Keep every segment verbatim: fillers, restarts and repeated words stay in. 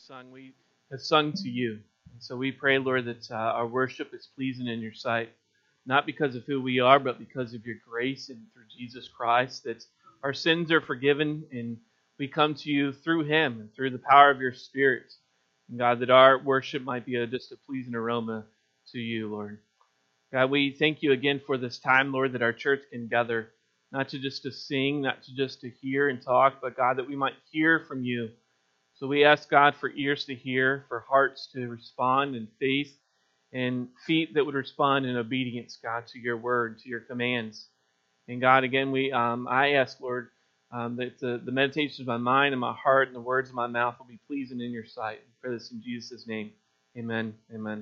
sung, we have sung to you. And so we pray, Lord, that uh, our worship is pleasing in your sight, not because of who we are, but because of your grace and through Jesus Christ, that our sins are forgiven and we come to you through him and through the power of your Spirit. And God, that our worship might be a, just a pleasing aroma to you, Lord. God, we thank you again for this time, Lord, that our church can gather, not to just to sing, not to just to hear and talk, but God, that we might hear from you. So we ask God for ears to hear, for hearts to respond in faith, and feet that would respond in obedience, God, to your word, to your commands. And God, again, we um, I ask, Lord, um, that the, the meditations of my mind and my heart and the words of my mouth will be pleasing in your sight. I pray this in Jesus' name. Amen. Amen.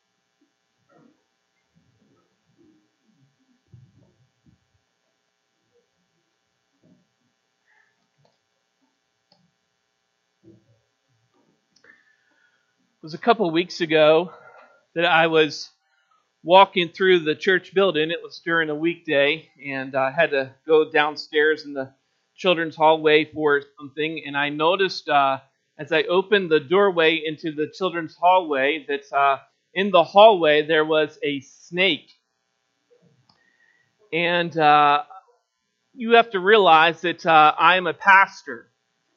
It was a couple of weeks ago that I was walking through the church building. It was during a weekday, and I had to go downstairs in the children's hallway for something, and I noticed uh, as I opened the doorway into the children's hallway that uh, in the hallway there was a snake. And uh, you have to realize that uh, I am a pastor,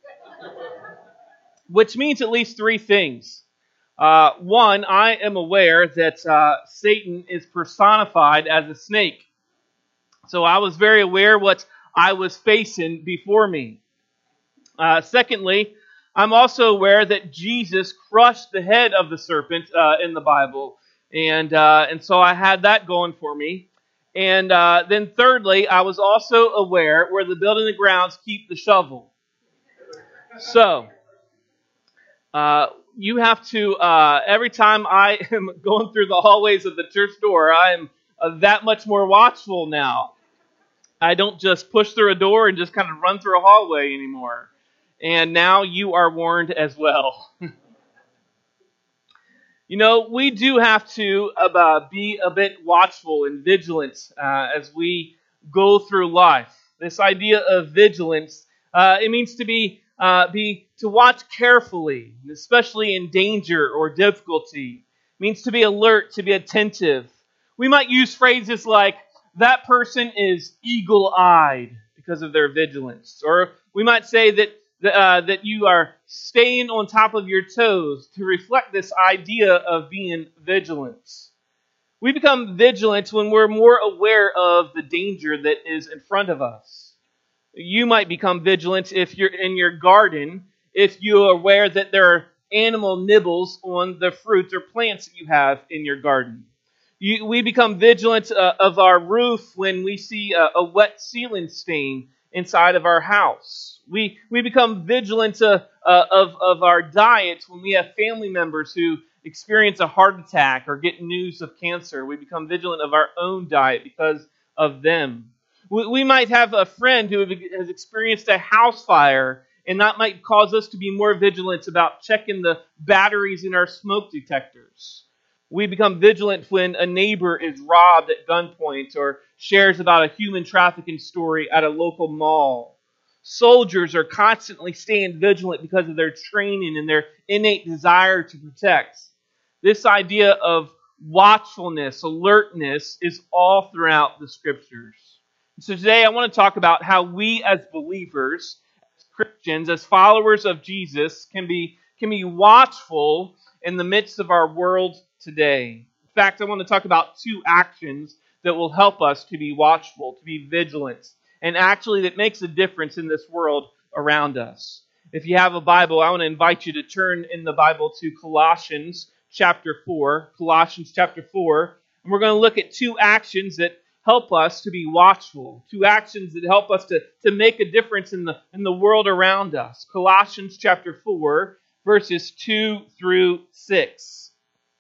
which means at least three things. Uh, one, I am aware that uh, Satan is personified as a snake. So I was very aware what I was facing before me. Uh, secondly, I'm also aware that Jesus crushed the head of the serpent uh, in the Bible. And, uh, and so I had that going for me. And uh, then thirdly, I was also aware where the building and grounds keep the shovel. So, uh, you have to, uh, every time I am going through the hallways of the church door, I am uh, that much more watchful now. I don't just push through a door and just kind of run through a hallway anymore. And now you are warned as well. You know, we do have to uh, be a bit watchful and vigilant uh, as we go through life. This idea of vigilance, uh, it means to be Uh, be to watch carefully, especially in danger or difficulty. It means to be alert, to be attentive. We might use phrases like, that person is eagle-eyed because of their vigilance. Or we might say that uh, that you are staying on top of your toes to reflect this idea of being vigilant. We become vigilant when we're more aware of the danger that is in front of us. You might become vigilant if you're in your garden, if you're aware that there are animal nibbles on the fruits or plants that you have in your garden. You, we become vigilant uh, of our roof when we see a, a wet ceiling stain inside of our house. We we become vigilant uh, uh, of, of our diet when we have family members who experience a heart attack or get news of cancer. We become vigilant of our own diet because of them. We might have a friend who has experienced a house fire, and that might cause us to be more vigilant about checking the batteries in our smoke detectors. We become vigilant when a neighbor is robbed at gunpoint or shares about a human trafficking story at a local mall. Soldiers are constantly staying vigilant because of their training and their innate desire to protect. This idea of watchfulness, alertness, is all throughout the Scriptures. So today I want to talk about how we as believers, as Christians, as followers of Jesus, can be, can be watchful in the midst of our world today. In fact, I want to talk about two actions that will help us to be watchful, to be vigilant, and actually that makes a difference in this world around us. If you have a Bible, I want to invite you to turn in the Bible to Colossians chapter four. Colossians chapter four. And we're going to look at two actions that help us to be watchful. Two actions that help us to, to make a difference in the, in the world around us. Colossians chapter four, verses two through six.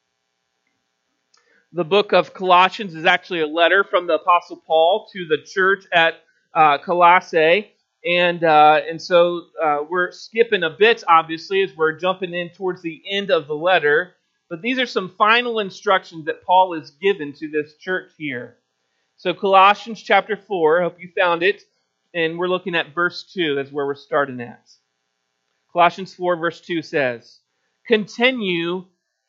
The book of Colossians is actually a letter from the Apostle Paul to the church at uh, Colossae. And, uh, and so uh, we're skipping a bit, obviously, as we're jumping in towards the end of the letter. But these are some final instructions that Paul has given to this church here. So Colossians chapter four, I hope you found it, and we're looking at verse two. That's where we're starting at. Colossians four verse two says, continue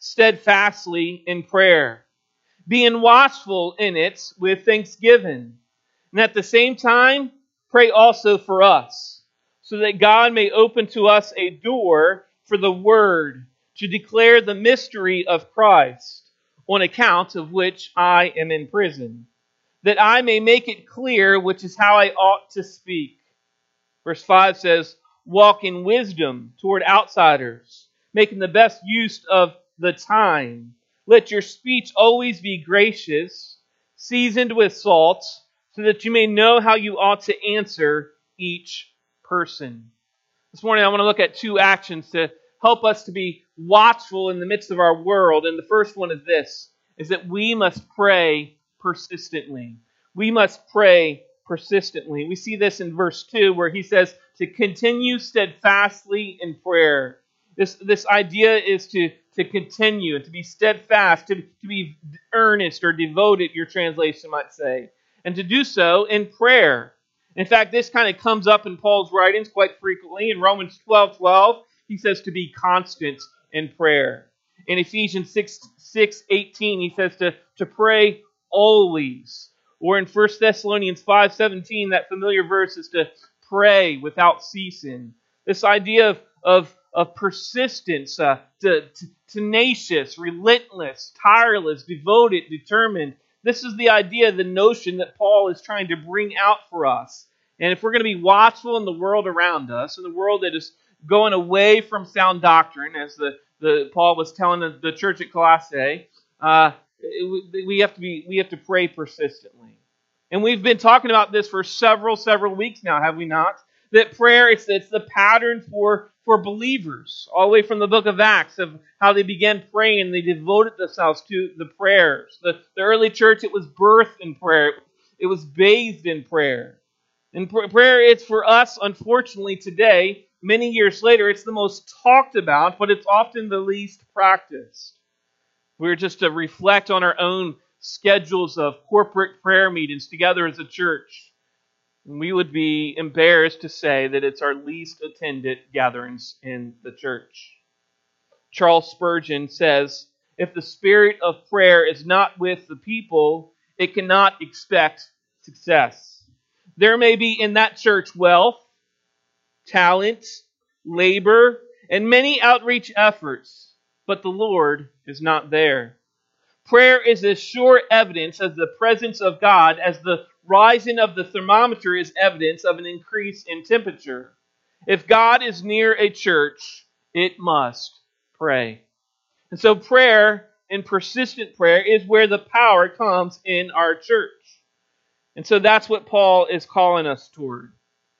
steadfastly in prayer, being watchful in it with thanksgiving. And at the same time, pray also for us, so that God may open to us a door for the word to declare the mystery of Christ, on account of which I am in prison, that I may make it clear which is how I ought to speak. Verse five says, walk in wisdom toward outsiders, making the best use of the time. Let your speech always be gracious, seasoned with salt, so that you may know how you ought to answer each person. This morning I want to look at two actions to help us to be watchful in the midst of our world. And the first one is this, is that we must pray persistently. We must pray persistently. We see this in verse two where he says to continue steadfastly in prayer. This, this idea is to, to continue, to be steadfast, to, to be earnest or devoted, your translation might say, and to do so in prayer. In fact, this kind of comes up in Paul's writings quite frequently. In Romans twelve twelve, he says to be constant in prayer. In Ephesians six eighteen, he says to, to pray always. Or in First Thessalonians five seventeen, that familiar verse is to pray without ceasing. This idea of, of, of persistence, uh, to, to, tenacious, relentless, tireless, devoted, determined. This is the idea, the notion that Paul is trying to bring out for us. And if we're going to be watchful in the world around us, in the world that is going away from sound doctrine, as the, the Paul was telling the, the church at Colossae, uh, it, we have to be we have to pray persistently. And we've been talking about this for several, several weeks now, have we not? That prayer, it's, it's the pattern for, for believers, all the way from the book of Acts, of how they began praying and they devoted themselves to the prayers. The, the early church, it was birthed in prayer. It was bathed in prayer. And prayer, it's for us, unfortunately, today, many years later, it's the most talked about, but it's often the least practiced. We're just to reflect on our own schedules of corporate prayer meetings together as a church. And we would be embarrassed to say that it's our least attended gatherings in the church. Charles Spurgeon says, if the spirit of prayer is not with the people, it cannot expect success. There may be in that church wealth, talent, labor, and many outreach efforts, but the Lord is not there. Prayer is as sure evidence of the presence of God as the rising of the thermometer is evidence of an increase in temperature. If God is near a church, it must pray. And so prayer, and persistent prayer, is where the power comes in our church. And so that's what Paul is calling us toward.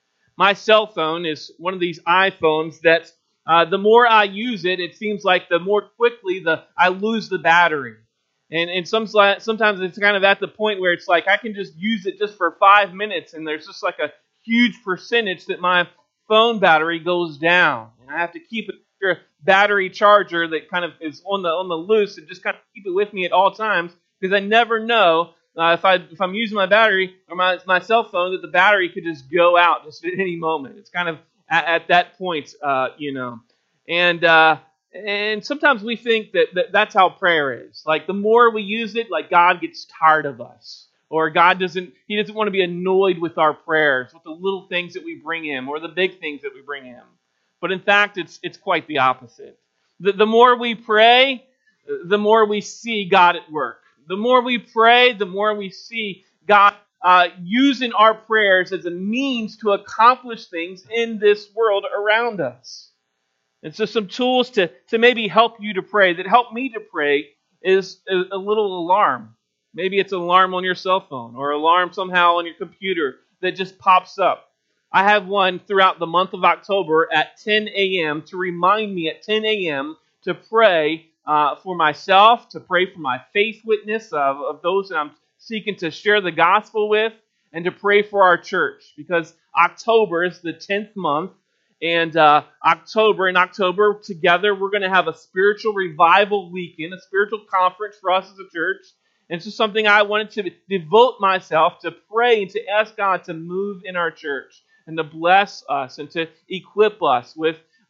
My cell phone is one of these iPhones that uh, the more I use it, it seems like the more quickly the I lose the battery. And, and some, sometimes it's kind of at the point where it's like I can just use it just for five minutes and there's just like a huge percentage that my phone battery goes down. And I have to keep it a battery charger that kind of is on the on the loose and just kind of keep it with me at all times because I never know uh, if I if I'm using my battery or my my cell phone that the battery could just go out just at any moment. It's kind of at, at that point, uh, you know, and uh, and sometimes we think that, that that's how prayer is. Like the more we use it, like God gets tired of us, or God doesn't He doesn't want to be annoyed with our prayers, with the little things that we bring Him or the big things that we bring Him. But in fact, it's it's quite the opposite. The, the more we pray, the more we see God at work. The more we pray, the more we see God uh, using our prayers as a means to accomplish things in this world around us. And so some tools to, to maybe help you to pray, that help me to pray, is a, a little alarm. Maybe it's an alarm on your cell phone or alarm somehow on your computer that just pops up. I have one throughout the month of October at ten a.m. to remind me at ten a.m. to pray uh, for myself, to pray for my faith witness of, of those that I'm seeking to share the gospel with, and to pray for our church. Because October is the tenth month, and uh, October, in October, together, we're going to have a spiritual revival weekend, a spiritual conference for us as a church. And this is something I wanted to devote myself to pray and to ask God to move in our church and to bless us and to equip us with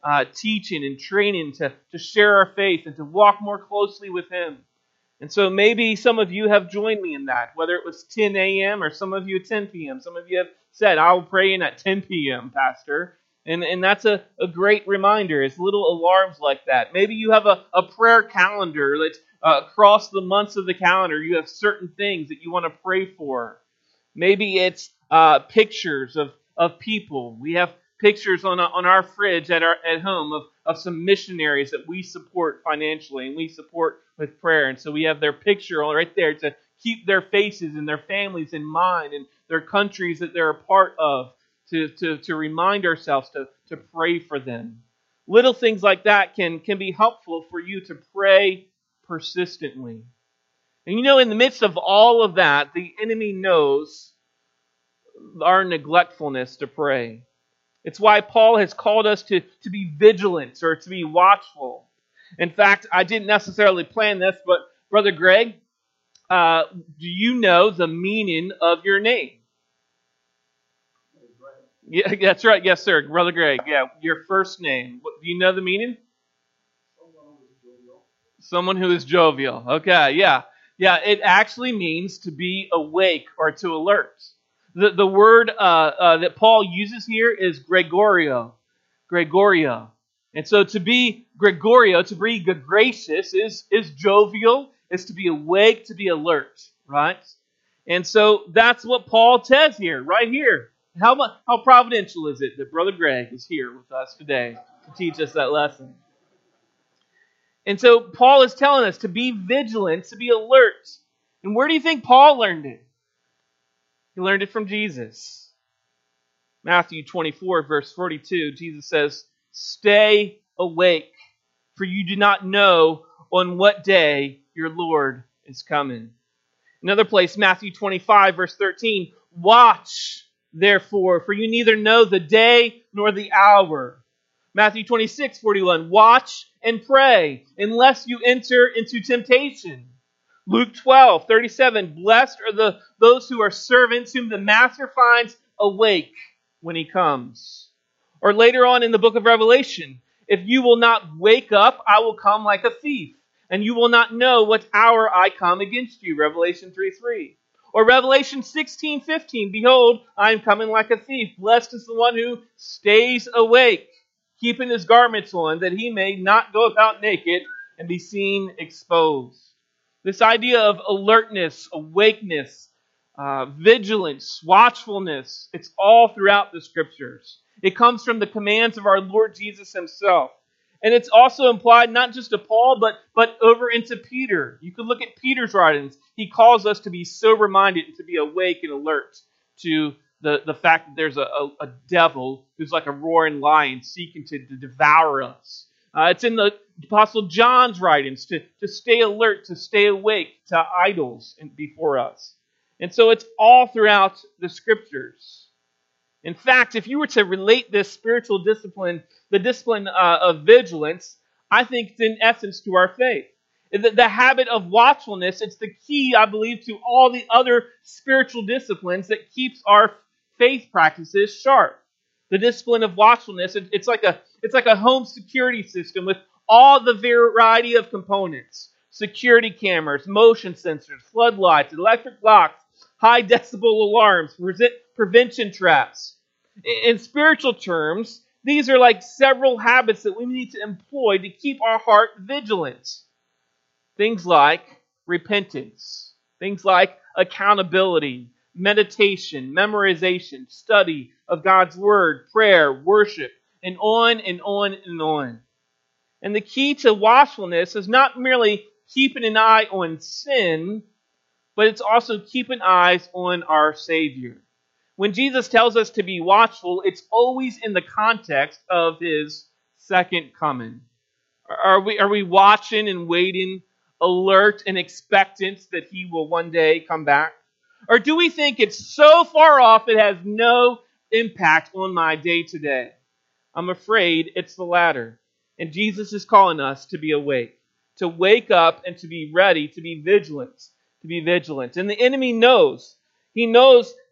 uh, teaching and training to, to share our faith and to walk more closely with Him. And so maybe some of you have joined me in that, whether it was ten a.m. or some of you at ten p.m. Some of you have said, I'll pray in at ten p.m., Pastor. And, and that's a, a great reminder. It's little alarms like that. Maybe you have a, a prayer calendar that uh, across the months of the calendar, you have certain things that you want to pray for. Maybe it's uh, pictures of, of people. We have pictures on, on our fridge at our at home of, of some missionaries that we support financially and we support with prayer. And so we have their picture right there to keep their faces and their families in mind and their countries that they're a part of. To, to, to remind ourselves to, to pray for them. Little things like that can, can be helpful for you to pray persistently. And you know, in the midst of all of that, the enemy knows our neglectfulness to pray. It's why Paul has called us to, to be vigilant or to be watchful. In fact, I didn't necessarily plan this, but Brother Greg, uh, do you know the meaning of your name? Yeah, that's right. Yes, sir. Brother Greg. Yeah, your first name. What, do you know the meaning? Someone who is jovial. Okay, yeah. Yeah, it actually means to be awake or to alert. The, the word uh, uh, that Paul uses here is Gregorio. Gregorio. And so to be Gregorio, to be gracious, is, is jovial, is to be awake, to be alert, right? And so that's what Paul says here, right here. How much, how providential is it that Brother Greg is here with us today to teach us that lesson? And so Paul is telling us to be vigilant, to be alert. And where do you think Paul learned it? He learned it from Jesus. Matthew twenty-four, verse forty-two, Jesus says, "Stay awake, for you do not know on what day your Lord is coming." Another place, Matthew twenty-five, verse thirteen, "Watch, therefore, for you neither know the day nor the hour." Matthew twenty-six, forty-one, "Watch and pray, unless you enter into temptation." Luke twelve, thirty-seven, "Blessed are the those who are servants whom the master finds awake when he comes." Or later on in the book of Revelation, "If you will not wake up, I will come like a thief, and you will not know what hour I come against you." Revelation three three. Or Revelation sixteen fifteen, "Behold, I am coming like a thief. Blessed is the one who stays awake, keeping his garments on, that he may not go about naked and be seen exposed." This idea of alertness, awakeness, uh, vigilance, watchfulness, it's all throughout the Scriptures. It comes from the commands of our Lord Jesus himself. And it's also implied not just to Paul, but, but over into Peter. You could look at Peter's writings. He calls us to be sober-minded and to be awake and alert to the, the fact that there's a, a, a devil who's like a roaring lion seeking to, to devour us. Uh, it's in the Apostle John's writings to, to stay alert, to stay awake to idols in, before us. And so it's all throughout the Scriptures. In fact, if you were to relate this spiritual discipline, the discipline uh, of vigilance, I think it's in essence to our faith. The, the habit of watchfulness, it's the key, I believe, to all the other spiritual disciplines that keeps our faith practices sharp. The discipline of watchfulness, it, it's like a it's like a home security system with all the variety of components. Security cameras, motion sensors, floodlights, electric locks, high decibel alarms, prevention traps. In spiritual terms, these are like several habits that we need to employ to keep our heart vigilant. Things like repentance, things like accountability, meditation, memorization, study of God's Word, prayer, worship, and on and on and on. And the key to watchfulness is not merely keeping an eye on sin, but it's also keeping eyes on our Savior. When Jesus tells us to be watchful, it's always in the context of His second coming. Are we, are we watching and waiting, alert and expectant that He will one day come back? Or do we think it's so far off it has no impact on my day-to-day? I'm afraid it's the latter. And Jesus is calling us to be awake, to wake up and to be ready, to be vigilant, to be vigilant. And the enemy knows. He knows that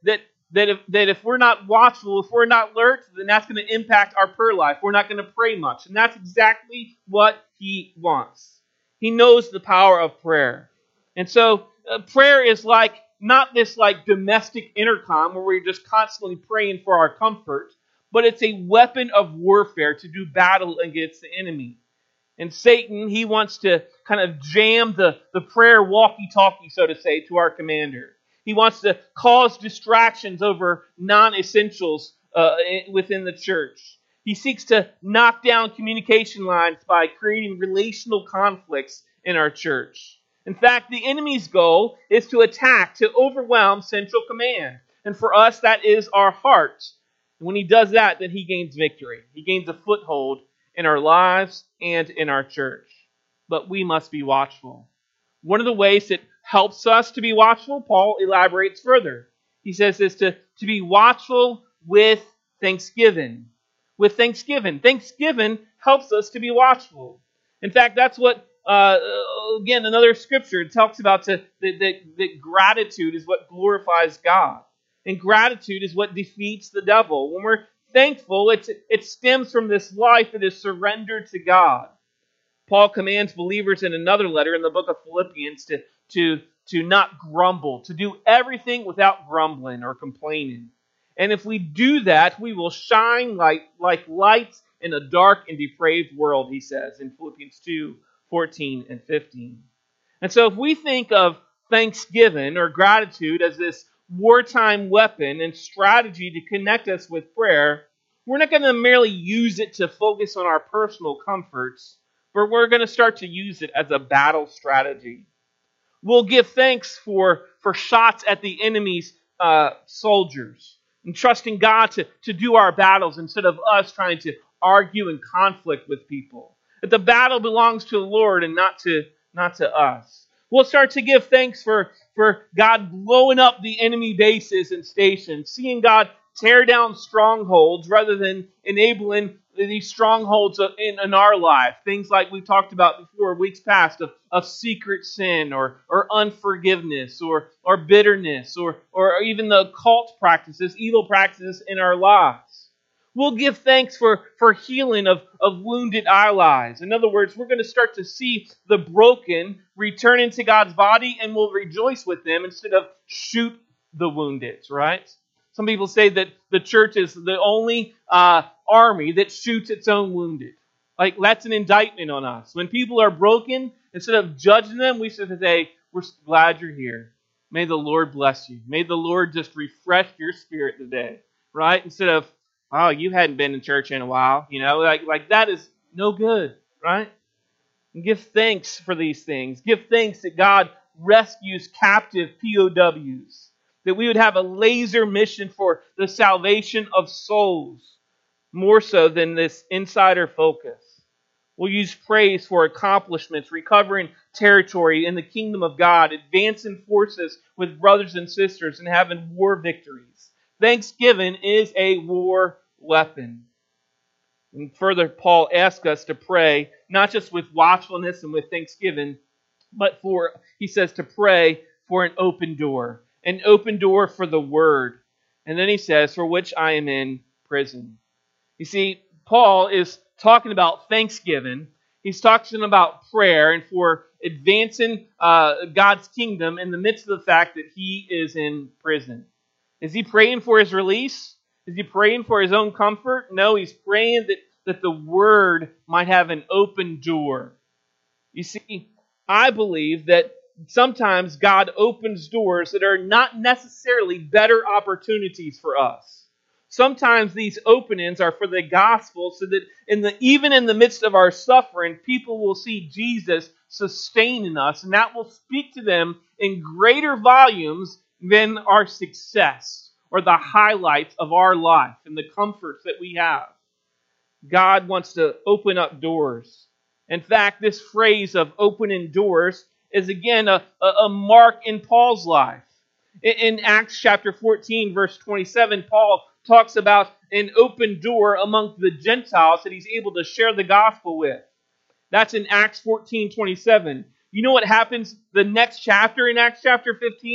that if, that if we're not watchful, if we're not alert, then that's going to impact our prayer life. We're not going to pray much. And that's exactly what he wants. He knows the power of prayer. And so uh, prayer is like, not this like domestic intercom where we're just constantly praying for our comfort, but it's a weapon of warfare to do battle against the enemy. And Satan, he wants to kind of jam the, the prayer walkie-talkie, so to say, to our commander. He wants to cause distractions over non-essentials uh, within the church. He seeks to knock down communication lines by creating relational conflicts in our church. In fact, the enemy's goal is to attack, to overwhelm central command. And for us, that is our heart. And when he does that, then he gains victory. He gains a foothold in our lives and in our church. But we must be watchful. One of the ways that helps us to be watchful, Paul elaborates further. He says this, to, to be watchful with thanksgiving. With thanksgiving. Thanksgiving helps us to be watchful. In fact, that's what, uh, again, another scripture talks about to, that, that, that gratitude is what glorifies God. And gratitude is what defeats the devil. When we're thankful, it's, it stems from this life that is surrendered to God. Paul commands believers in another letter in the book of Philippians to, to, to not grumble, to do everything without grumbling or complaining. And if we do that, we will shine like, like lights in a dark and depraved world, he says in Philippians two, fourteen and fifteen. And so if we think of thanksgiving or gratitude as this wartime weapon and strategy to connect us with prayer, we're not going to merely use it to focus on our personal comforts, but we're going to start to use it as a battle strategy. We'll give thanks for, for shots at the enemy's uh, soldiers and trusting God to, to do our battles instead of us trying to argue and conflict with people. That the battle belongs to the Lord and not to, not to us. We'll start to give thanks for, for God blowing up the enemy bases and stations, seeing God tear down strongholds rather than enabling these strongholds in, in our life. Things like we've talked about before, weeks past, of, of secret sin or, or unforgiveness or, or bitterness or, or even the occult practices, evil practices in our lives. We'll give thanks for, for healing of, of wounded allies. In other words, we're going to start to see the broken return into God's body and we'll rejoice with them instead of shoot the wounded, right? Some people say that the church is the only uh, army that shoots its own wounded. Like, that's an indictment on us. When people are broken, instead of judging them, we should say, we're glad you're here. May the Lord bless you. May the Lord just refresh your spirit today, right? Instead of, oh, you hadn't been in church in a while. You know, like, like that is no good, right? And give thanks for these things. Give thanks that God rescues captive P O Ws. That we would have a laser mission for the salvation of souls, more so than this insider focus. We'll use praise for accomplishments, recovering territory in the kingdom of God, advancing forces with brothers and sisters, and having war victories. Thanksgiving is a war weapon. And further, Paul asks us to pray, not just with watchfulness and with thanksgiving, but for, he says, to pray for an open door. An open door for the word. And then he says, for which I am in prison. You see, Paul is talking about thanksgiving. He's talking about prayer and for advancing uh, God's kingdom in the midst of the fact that he is in prison. Is he praying for his release? Is he praying for his own comfort? No, he's praying that, that the word might have an open door. You see, I believe that sometimes God opens doors that are not necessarily better opportunities for us. Sometimes these openings are for the gospel so that in the even in the midst of our suffering, people will see Jesus sustaining us, and that will speak to them in greater volumes than our success or the highlights of our life and the comforts that we have. God wants to open up doors. In fact, this phrase of opening doors is again a, a mark in Paul's life. In, in Acts chapter fourteen, verse twenty-seven, Paul talks about an open door among the Gentiles that he's able to share the gospel with. That's in Acts fourteen twenty-seven. You know what happens the next chapter in Acts chapter fifteen?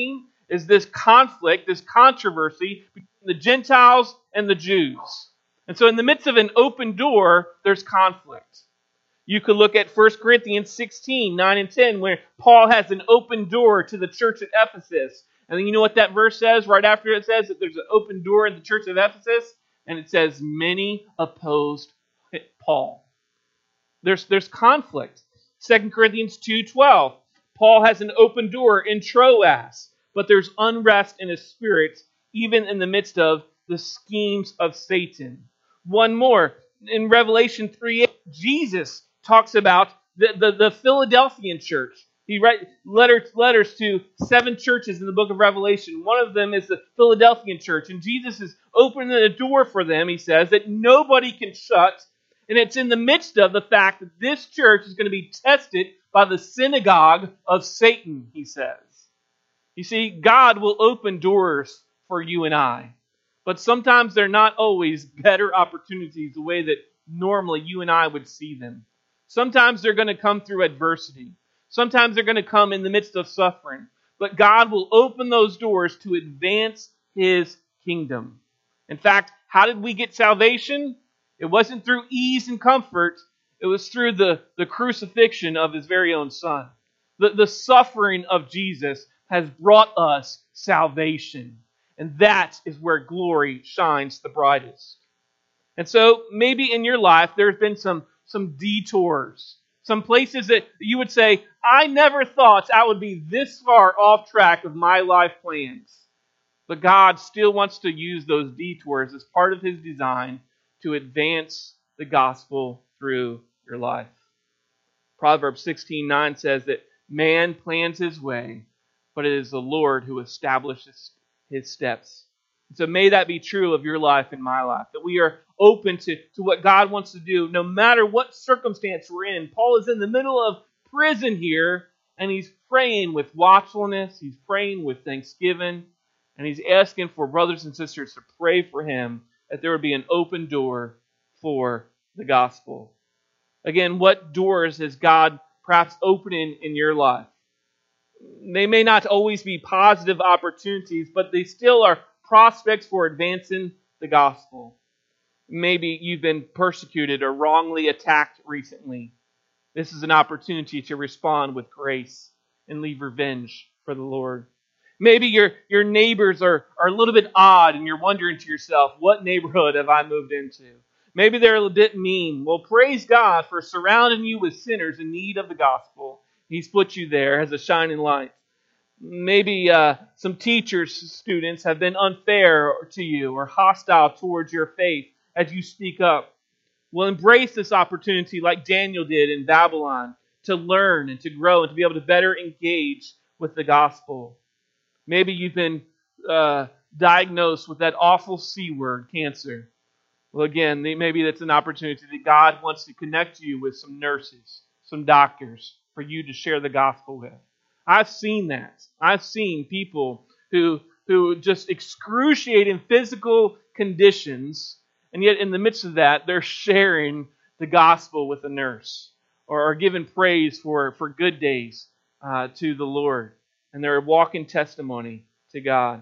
is this conflict, this controversy between the Gentiles and the Jews. And so in the midst of an open door, there's conflict. You could look at First Corinthians sixteen, nine and ten, where Paul has an open door to the church at Ephesus. And then you know what that verse says right after it says that there's an open door in the church of Ephesus? And it says, many opposed Paul. There's, there's conflict. Second Corinthians two twelve, Paul has an open door in Troas, but there's unrest in his spirit, even in the midst of the schemes of Satan. One more, in Revelation three eight, Jesus talks about the, the, the Philadelphian church. He writes letters, letters to seven churches in the book of Revelation. One of them is the Philadelphian church, and Jesus is opening the door for them, he says, that nobody can shut. And it's in the midst of the fact that this church is going to be tested by the synagogue of Satan, he says. You see, God will open doors for you and I. But sometimes they're not always better opportunities the way that normally you and I would see them. Sometimes they're going to come through adversity. Sometimes they're going to come in the midst of suffering. But God will open those doors to advance His kingdom. In fact, how did we get salvation? It wasn't through ease and comfort. It was through the, the crucifixion of His very own Son. The, the suffering of Jesus has brought us salvation. And that is where glory shines the brightest. And so maybe in your life there's been some, some detours. Some places that you would say, I never thought I would be this far off track of my life plans. But God still wants to use those detours as part of His design to advance the gospel through your life. Proverbs sixteen nine says that man plans his way, but it is the Lord who establishes his steps. So may that be true of your life and my life, that we are open to, to what God wants to do no matter what circumstance we're in. Paul is in the middle of prison here, and he's praying with watchfulness, he's praying with thanksgiving, and he's asking for brothers and sisters to pray for him that there would be an open door for the gospel. Again, what doors is God perhaps opening in your life? They may not always be positive opportunities, but they still are prospects for advancing the gospel. Maybe you've been persecuted or wrongly attacked recently. This is an opportunity to respond with grace and leave revenge for the Lord. Maybe your, your neighbors are, are a little bit odd and you're wondering to yourself, what neighborhood have I moved into? Maybe they're a bit mean. Well, praise God for surrounding you with sinners in need of the gospel. He's put you there as a shining light. Maybe uh, some teachers, students have been unfair to you or hostile towards your faith as you speak up. Well, embrace this opportunity like Daniel did in Babylon to learn and to grow and to be able to better engage with the gospel. Maybe you've been uh, diagnosed with that awful C word, cancer. Well, again, maybe that's an opportunity that God wants to connect you with some nurses, some doctors for you to share the gospel with. I've seen that. I've seen people who who just excruciating physical conditions, and yet in the midst of that, they're sharing the gospel with a nurse or are giving praise for, for good days uh, to the Lord. And they're a walking testimony to God.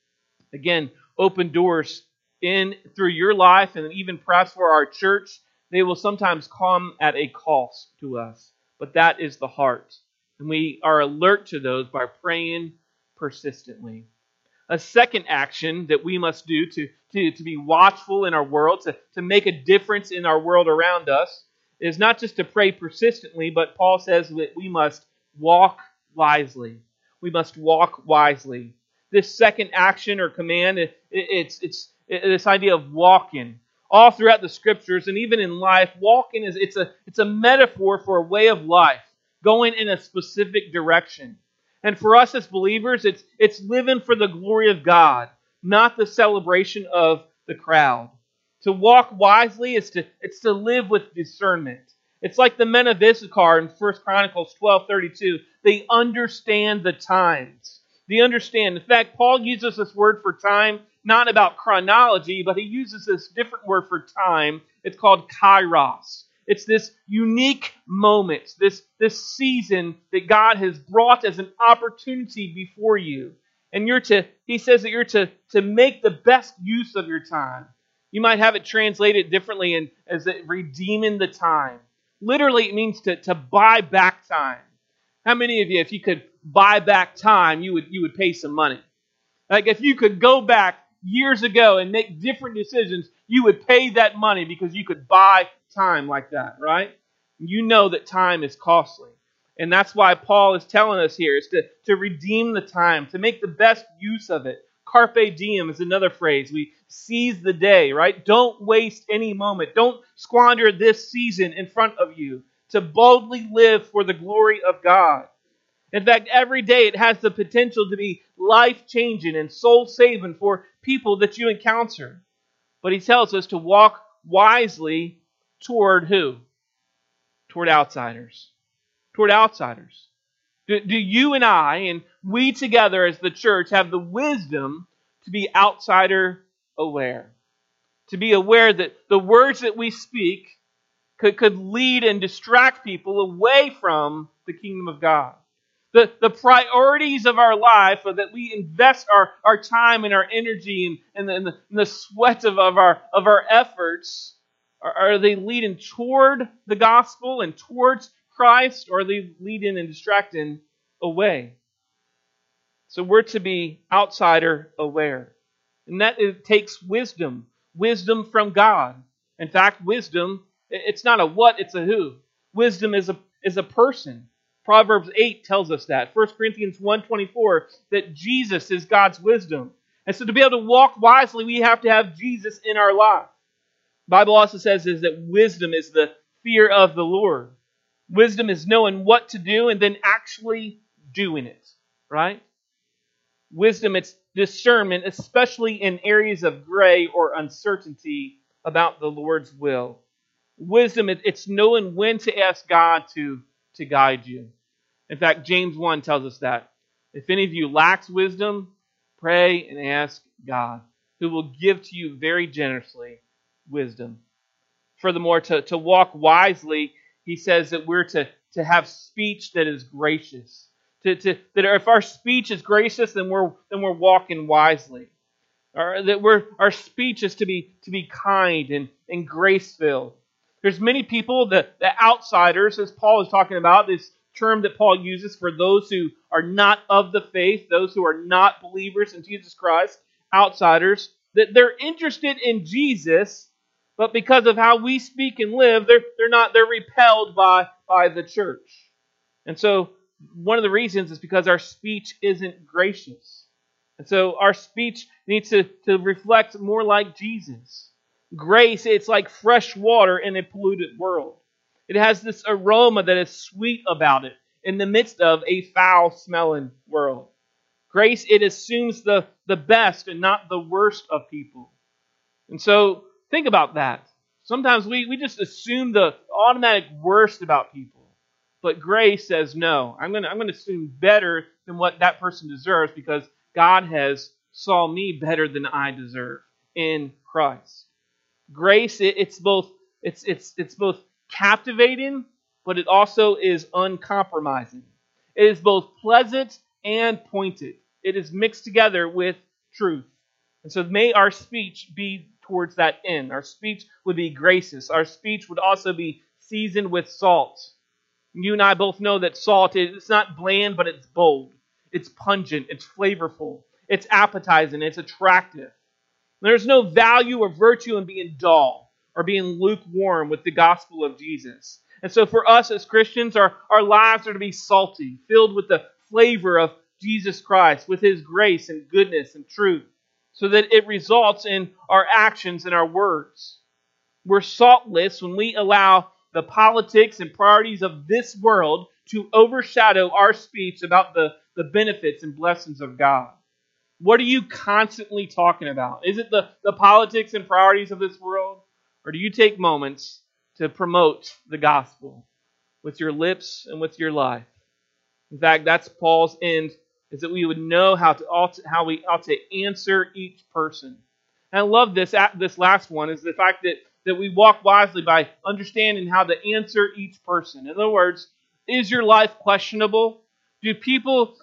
Again, open doors in through your life and even perhaps for our church, they will sometimes come at a cost to us. But that is the heart. And we are alert to those by praying persistently. A second action that we must do to, to, to be watchful in our world, to, to make a difference in our world around us, is not just to pray persistently, but Paul says that we must walk wisely. We must walk wisely. This second action or command, it, it's, it's it's this idea of walking. All throughout the Scriptures and even in life, walking is it's a it's a metaphor for a way of life, going in a specific direction. And for us as believers, it's it's living for the glory of God, not the celebration of the crowd. To walk wisely is to it's to live with discernment. It's like the men of Issachar in First Chronicles twelve thirty-two. They understand the times. They understand. In fact, Paul uses this word for time not about chronology, but he uses this different word for time. It's called kairos. It's this unique moment, this, this season that God has brought as an opportunity before you. And you're to, he says that you're to, to make the best use of your time. You might have it translated differently in, as it, redeeming the time. Literally, it means to, to buy back time. How many of you, if you could buy back time, you would you would pay some money? Like if you could go back years ago and make different decisions, you would pay that money because you could buy time like that, right? You know that time is costly. And that's why Paul is telling us here, is to, to redeem the time, to make the best use of it. Carpe diem is another phrase. We seize the day, right? Don't waste any moment. Don't squander this season in front of you. To boldly live for the glory of God. In fact, every day it has the potential to be life-changing and soul-saving for people that you encounter. But he tells us to walk wisely toward who? Toward outsiders. Toward outsiders. Do, do you and I, and we together as the church, have the wisdom to be outsider aware? To be aware that the words that we speak could, could lead and distract people away from the kingdom of God. The, the priorities of our life are that we invest our, our time and our energy and, and, the, and, the, and the sweat of, of, our, of our efforts. Are, are they leading toward the gospel and towards Christ, or are they leading and distracting away? So we're to be outsider aware. And that it takes wisdom. Wisdom from God. In fact, wisdom, it's not a what, it's a who. Wisdom is a, is a person. Proverbs eight tells us that. First Corinthians one twenty-four, that Jesus is God's wisdom. And so to be able to walk wisely, we have to have Jesus in our life. The Bible also says is that wisdom is the fear of the Lord. Wisdom is knowing what to do and then actually doing it. Right? Wisdom, it's discernment, especially in areas of gray or uncertainty about the Lord's will. Wisdom, it's knowing when to ask God to to guide you. In fact, James one tells us that. If any of you lacks wisdom, pray and ask God, who will give to you very generously wisdom. Furthermore, to, to walk wisely, he says that we're to, to have speech that is gracious. To, to, that if our speech is gracious, then we're then we're walking wisely. Or that we're our speech is to be to be kind and, and grace-filled. There's many people, the, the outsiders, as Paul is talking about, this term that Paul uses for those who are not of the faith, those who are not believers in Jesus Christ, outsiders, that they're interested in Jesus, but because of how we speak and live, they're they're not they're repelled by, by the church. And so one of the reasons is because our speech isn't gracious. And so our speech needs to, to reflect more like Jesus. Grace, it's like fresh water in a polluted world. It has this aroma that is sweet about it in the midst of a foul-smelling world. Grace, it assumes the, the best and not the worst of people. And so, think about that. Sometimes we, we just assume the automatic worst about people. But grace says, no, I'm going to I'm going to assume better than what that person deserves because God has saw me better than I deserve in Christ. Grace, it, it's both it's it's it's both captivating, but it also is uncompromising. It is both pleasant and pointed. It is mixed together with truth. And so may our speech be towards that end. Our speech would be gracious. Our speech would also be seasoned with salt. You and I both know that salt, it's not bland, but it's bold. It's pungent. It's flavorful. It's appetizing. It's attractive. There's no value or virtue in being dull or being lukewarm with the gospel of Jesus. And so for us as Christians, our, our lives are to be salty, filled with the flavor of Jesus Christ, with His grace and goodness and truth, so that it results in our actions and our words. We're saltless when we allow the politics and priorities of this world to overshadow our speech about the, the benefits and blessings of God. What are you constantly talking about? Is it the, the politics and priorities of this world? Or do you take moments to promote the gospel with your lips and with your life? In fact, that's Paul's end, is that we would know how to ought to, how we ought to answer each person. And I love this, this last one, is the fact that, that we walk wisely by understanding how to answer each person. In other words, is your life questionable? Do people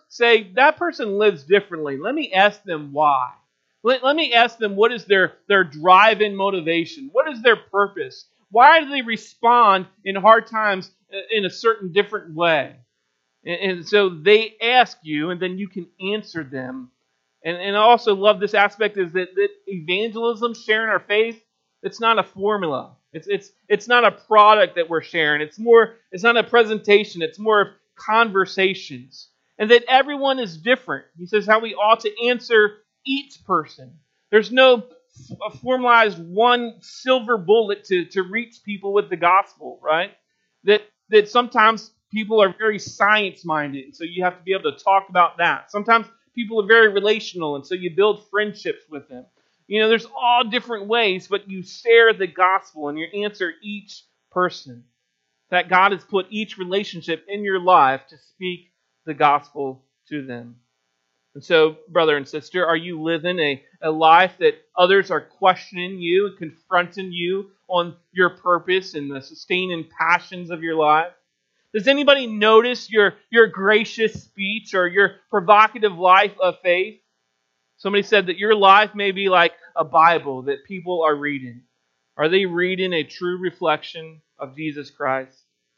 say, that person lives differently. Let me ask them why. Let, let me ask them what is their, their drive and motivation. What is their purpose? Why do they respond in hard times in a certain different way? And, and so they ask you, and then you can answer them. And, and I also love this aspect is that, that evangelism, sharing our faith, it's not a formula. It's it's it's not a product that we're sharing. It's more, it's not a presentation. It's more of conversations. And that everyone is different. He says how we ought to answer each person. There's no formalized one silver bullet to, to reach people with the gospel, right? That that sometimes people are very science-minded, so you have to be able to talk about that. Sometimes people are very relational, and so you build friendships with them. You know, there's all different ways, but you share the gospel and you answer each person. That God has put each relationship in your life to speak the gospel to them. And so, brother and sister, are you living a, a life that others are questioning you and confronting you on your purpose and the sustaining passions of your life? Does anybody notice your, your gracious speech or your provocative life of faith? Somebody said that your life may be like a Bible that people are reading. Are they reading a true reflection of Jesus Christ?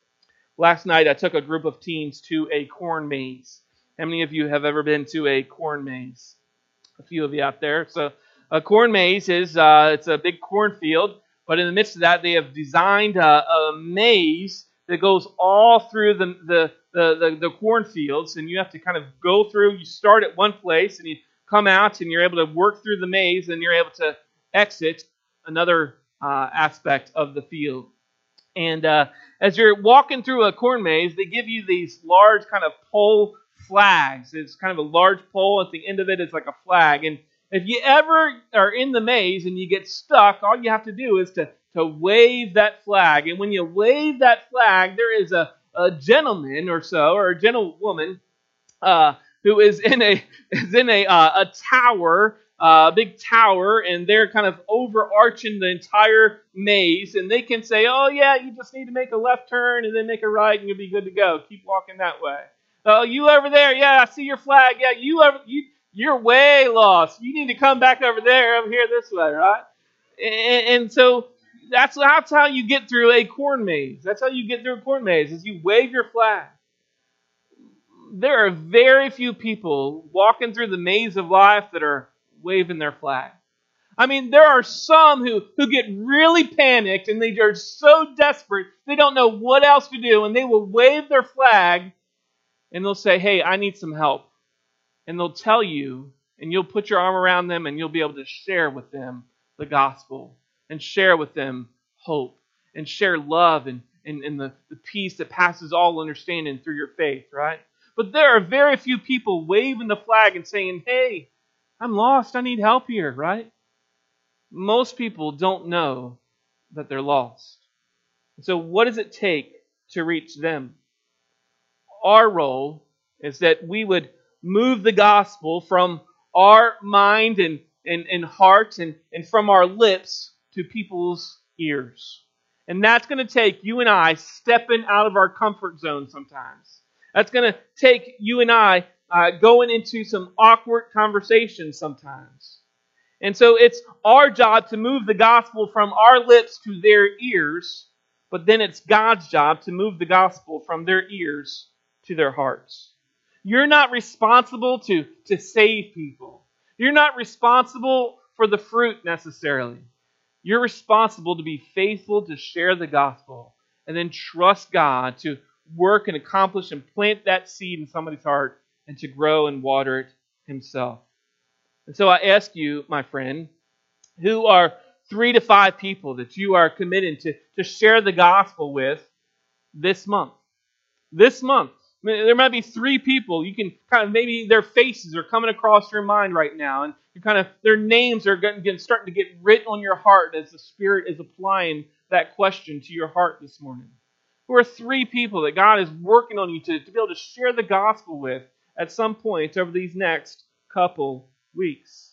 Last night I took a group of teens to a corn maze. How many of you have ever been to a corn maze? A few of you out there. So a corn maze is uh, it's a big cornfield, but in the midst of that they have designed a, a maze that goes all through the the, the the the cornfields, and you have to kind of go through. You start at one place and you come out and you're able to work through the maze, and you're able to exit another uh, aspect of the field. And uh, as you're walking through a corn maze, they give you these large kind of pole flags. It's kind of a large pole. At the end of it is like a flag. And if you ever are in the maze and you get stuck, all you have to do is to, to wave that flag. And when you wave that flag, there is a, a gentleman or so, or a gentlewoman, uh, who is in a is in a uh, a tower, a uh, big tower, and they're kind of overarching the entire maze. And they can say, "Oh yeah, you just need to make a left turn and then make a right, and you'll be good to go. Keep walking that way." Oh, you over there? Yeah, I see your flag. Yeah, you over you you're way lost. You need to come back over there, over here this way, right? And, and so that's that's how you get through a corn maze. That's how you get through a corn maze, is you wave your flag. There are very few people walking through the maze of life that are waving their flag. I mean, there are some who, who get really panicked and they are so desperate they don't know what else to do, and they will wave their flag and they'll say, "Hey, I need some help." And they'll tell you, and you'll put your arm around them and you'll be able to share with them the gospel and share with them hope and share love and, and, and the, the peace that passes all understanding through your faith, right? But there are very few people waving the flag and saying, "Hey, I'm lost. I need help here," right? Most people don't know that they're lost. So what does it take to reach them? Our role is that we would move the gospel from our mind and, and, and heart and, and from our lips to people's ears. And that's going to take you and I stepping out of our comfort zone sometimes. That's going to take you and I uh, going into some awkward conversations sometimes. And so it's our job to move the gospel from our lips to their ears, but then it's God's job to move the gospel from their ears to their hearts. You're not responsible to, to save people. You're not responsible for the fruit necessarily. You're responsible to be faithful to share the gospel and then trust God to work and accomplish and plant that seed in somebody's heart and to grow and water it himself. And so I ask you, my friend, who are three to five people that you are committed to, to share the gospel with this month? This month. I mean, there might be three people. You can kind of, maybe their faces are coming across your mind right now, and you kind of their names are getting, getting starting to get written on your heart as the Spirit is applying that question to your heart this morning. Who are three people that God is working on you to, to be able to share the gospel with at some point over these next couple weeks?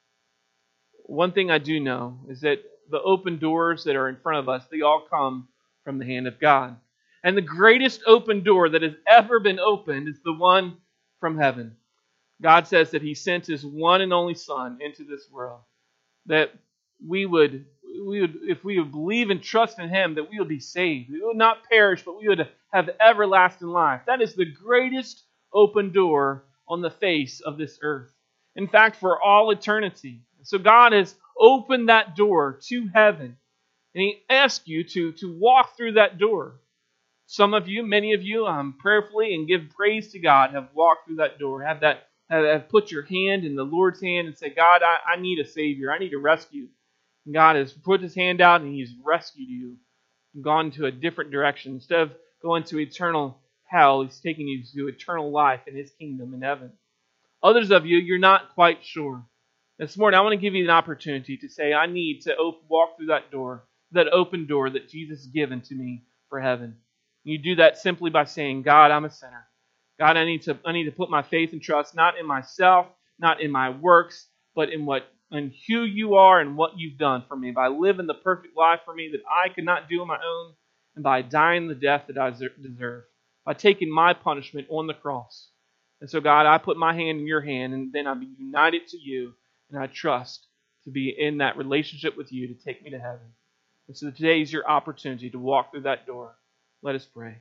One thing I do know is that the open doors that are in front of us, they all come from the hand of God. And the greatest open door that has ever been opened is the one from heaven. God says that He sent His one and only Son into this world, that we would, we would, if we would believe and trust in Him, that we would be saved. We would not perish, but we would have everlasting life. That is the greatest open door on the face of this earth. In fact, for all eternity. So God has opened that door to heaven, and He asks you to, to walk through that door. Some of you, many of you, um, prayerfully and give praise to God, have walked through that door, have that, have, have put your hand in the Lord's hand and said, God, I, I need a Savior. I need a rescue. And God has put His hand out and He's rescued you and gone to a different direction. Instead of going to eternal hell, He's taking you to eternal life in His kingdom in heaven. Others of you, you're not quite sure. This morning, I want to give you an opportunity to say, I need to op- walk through that door, that open door that Jesus has given to me for heaven. You do that simply by saying, God, I'm a sinner. God, I need to I need to put my faith and trust not in myself, not in my works, but in what in who you are and what you've done for me. By living the perfect life for me that I could not do on my own, and by dying the death that I deserve. By taking my punishment on the cross. And so, God, I put my hand in your hand, and then I be united to you, and I trust to be in that relationship with you to take me to heaven. And so today is your opportunity to walk through that door. Let us pray.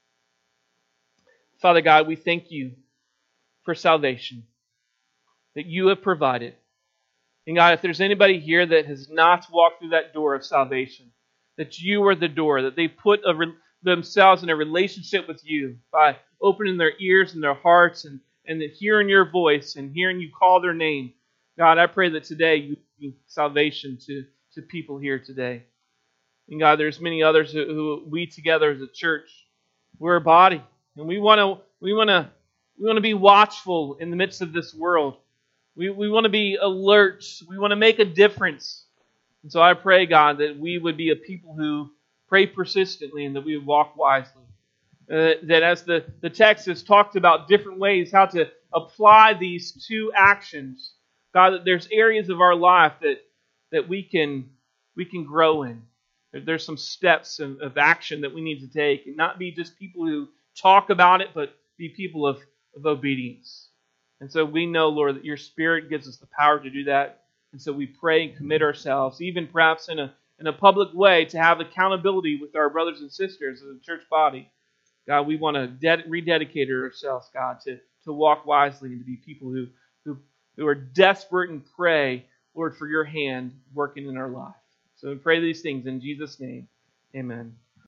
Father God, we thank you for salvation that you have provided. And God, if there's anybody here that has not walked through that door of salvation, that you are the door, that they put a, themselves in a relationship with you by opening their ears and their hearts and, and hearing your voice and hearing you call their name. God, I pray that today you bring salvation to, to people here today. And God, there's many others who, who we together as a church, we're a body, and we want to we want to we want to be watchful in the midst of this world. We we want to be alert. We want to make a difference. And so I pray, God, that we would be a people who pray persistently and that we would walk wisely. Uh, that as the, the text has talked about different ways how to apply these two actions, God, that there's areas of our life that that we can we can grow in. There's some steps of, of action that we need to take and not be just people who talk about it, but be people of, of obedience. And so we know, Lord, that your Spirit gives us the power to do that. And so we pray and commit ourselves, even perhaps in a in a public way, to have accountability with our brothers and sisters as a church body. God, we want to de- rededicate ourselves, God, to, to walk wisely and to be people who, who, who are desperate and pray, Lord, for your hand working in our life. So we pray these things in Jesus' name. Amen.